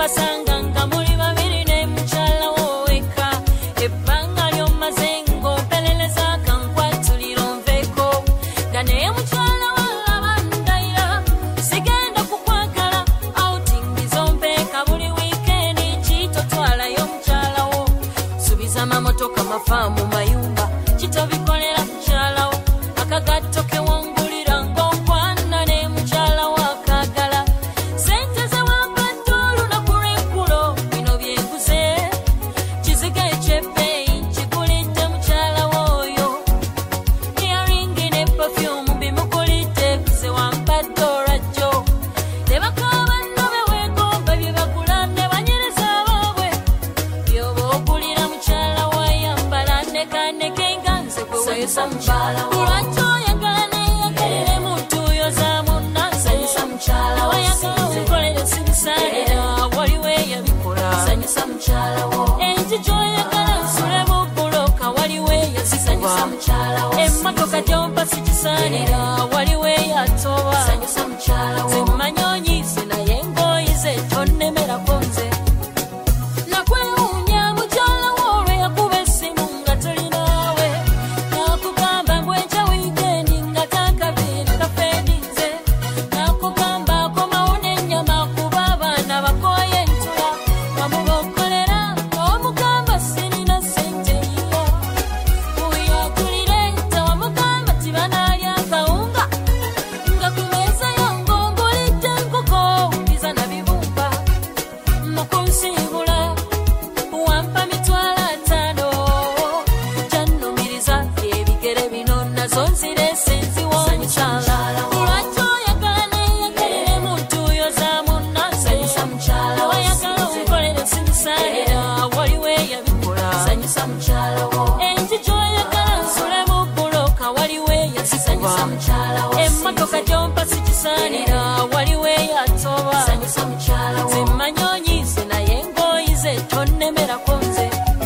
basanga nga muli babiri ne mukyala wo wekka ebbanga ly'omaze ng'opeleleza kankwatulira onveeko nga naye mukyala w'alaba ndayira sigenda kukwagala outingi zompeeka buli wiikendi kitotwalayo mukyala wo subiza amamotoka mafaamu mayumba kitobikolera mukyala wo akagatto kewongulira ng'okwana ne mukyala wo akaagala sente ze wampadde olunaku lw'eggulo bino byenguze kiziga ekyebbeeyi kigulidde mukyala wo oyo earingi ne perfume bimugulidde ze wampadde olwajjo ne bakaaba nno beweegomba bye bagula ne banyereza abaabwe byoba ogulira mukyala wo ayambala nekaneke nga nze gwe weesa mukyala wo lwaki oyagala neyagalire muntu yoza munnasanyusa mukyala wo oyagala omukolere sibisalira waliwo eyabikola sanyusa mukyala wo enji gy'oyagala nsule mu buloka waliwo eyazisanyusa mukyala wo emmotoka gy'ompa sikisaanira waliwo eyatoba sanyusa mukyala wo zimmanyi onyiise naye ng'oyize tonnemerako nze nakwewuunya mukyala wo olwe yakuba essimu nga tulinaawe nakugamba mbwenkya wiikendi nga tankabiri kafeedinze nakugamba akomawo n'ennyama kuba abaana bakooye entula wamubokolera n'omugamba sirina ssente yiyo uyagulire tewamugamba ti banaalya akawunga nga ku meeza yo ng'ongulidde enkoko mpiza na bibumba mu kunsiibula wampa mitwalo 5 kyannumiriza ebigere bino nazo nzireese nziwa omukyala lwaki oyagala neyagalire muntu yoza munnasanyusa mukyala oyagala omukolere simusalira waliwo eyabikola sanyusa mukyala wo enji gy'oyagala nsule mu buloka waliwo eyazisanyusa mukyala wo emmotoka gy'ompa sikisaanira waliwo eyatoba sanyusa mukyala wo zimmanyi onyiise naye ng'oyize tonnemerako nze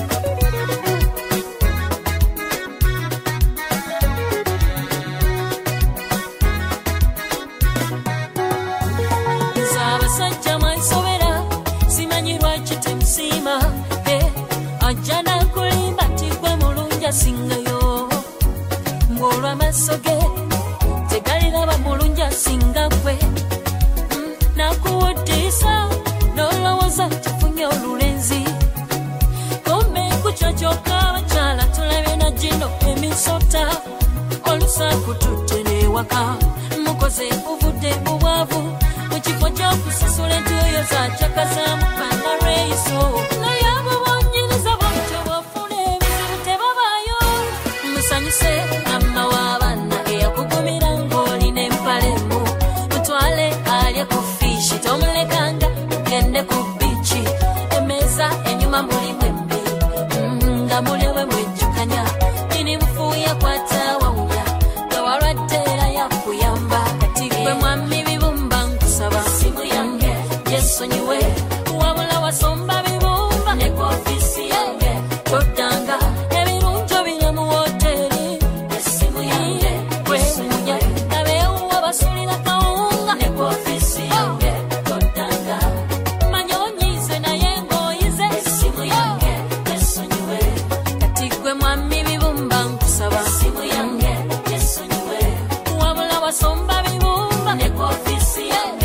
nze abasajja mwansobera simanyi lwaki temusiima ajja nakulimba ti gwe mulungi asingayo ng'olw'amaaso ge tegaliraba mulungi asinga gwe nakuwuddisa n'olowooza tufunye olulenzi kumbe kukyo kyokka abakyala tulabye na gino emisota olusaku tutte n'ewaka mukoze buvudde bubwavu mu kifo ky'okusasula entuuyo za caka za mupanga lweyiso naye abo bonnyiriza bwotyo bwofuna ebizibu tebabaayo musanyuse amma w'abaana eyakugumira ng'olina empalemu mutwale alye ku fishi tomulekanga gende ku bici emeeza enyuma mulimu embi nga mulya bwe mwejjukanya nini bufuuya kwatawawuya nga walwadde era yakuyamba kati gwe mwami bibumba nkusaba simu yange gyesonyiwe wabula wasomba bibumba ne ku ofiisi yange toddanga ebirunjo biri mu woteeri essimu yange gwewuunya nabeewuwa basulira kawunga ne ku ofiisi yange toddanga manyi onyiise naye ng'oyize essimu yange esonyiwe kati gwe mwami bibumba nkusaba simu yange esonyiwe wabula wasomba bibumba ne ku ofiisi yange